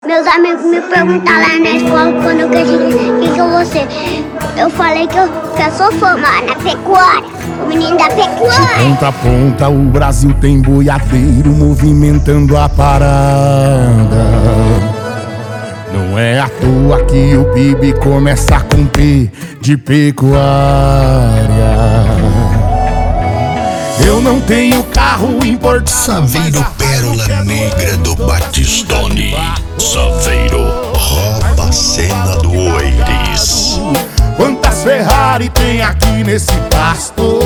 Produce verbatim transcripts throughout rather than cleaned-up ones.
Meus amigos me perguntaram lá na escola quando eu quis que que eu vou ser. Eu falei que eu, que eu sou formada na pecuária, o menino da pecuária. De ponta a ponta o Brasil tem boiadeiro movimentando a parada. Não é à toa que o P I B começa com P de pecuária. Eu não tenho carro importado. Saveiro Pérola Negra do Batistone. Saveiro rouba a cena do Oiris. Quantas Ferrari tem aqui nesse pasto?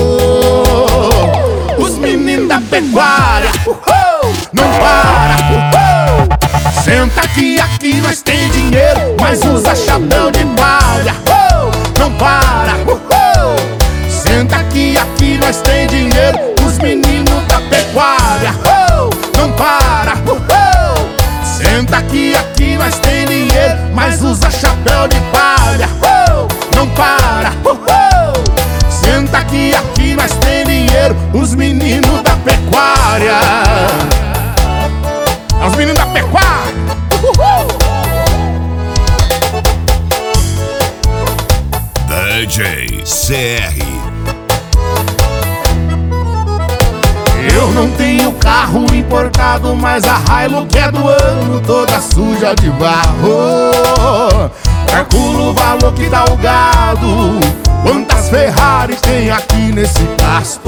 Os meninos da pecuária, uhul, não para, uhul. Senta aqui, aqui nós tem dinheiro, mas usa chapéu de palha, uhul, não para, uhul. Senta aqui, aqui nós tem dinheiro, os meninos da pecuária, uhul, não para, uhul. Senta aqui, aqui nós tem dinheiro, mas usa chapéu de palha, uhul, não para, uhul. Senta aqui, aqui nós tem dinheiro, os meninos da pecuária. Os meninos da pecuária, uhul. D J C R. Eu não tenho carro importado, mas a Hilux é do ano, toda suja de barro. Calculo o valor que dá o gado. Quantas Ferrari tem aqui nesse pasto?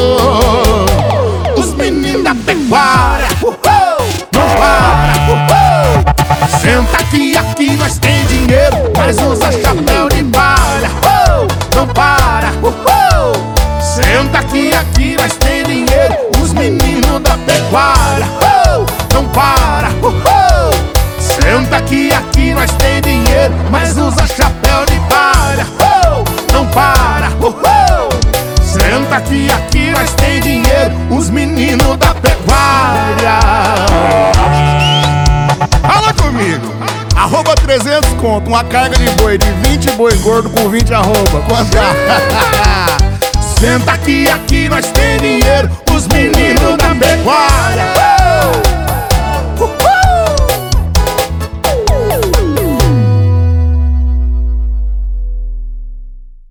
Os meninos da pecuária, uhul, não para, uhul. Senta aqui, aqui nós tem dinheiro, mas usa chapéu de palha, uhul, não para, uhul. Senta aqui, aqui nós tem dinheiro, os meninos da pecuária, uhul, não para, uhul. Senta aqui, aqui nós tem dinheiro, mas usa chapéu de palha, uhul, não para, uhul. Senta aqui, aqui nós tem dinheiro, os meninos da pecuária. Fala comigo. Arroba trezentos conto, uma carga de boi de vinte boi gordo com vinte arroba. Quanto é? Senta aqui, aqui nós tem dinheiro, os meninos da pecuária.